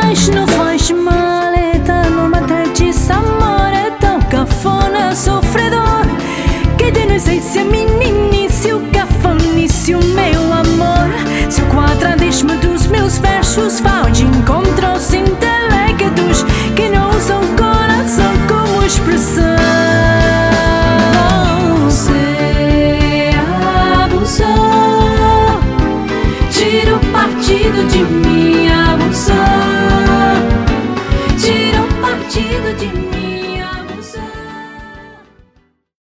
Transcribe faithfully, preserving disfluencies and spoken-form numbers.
Mas não faz mal, é tão uma esse amor é tão cafona, sofredor, que de não sei se a menina, se o cafone, se o meu amor, se o quadradismo dos meus versos vai de encontro aos intelectos que não usam coração como expressão. Você abusou, tirou partido de mim.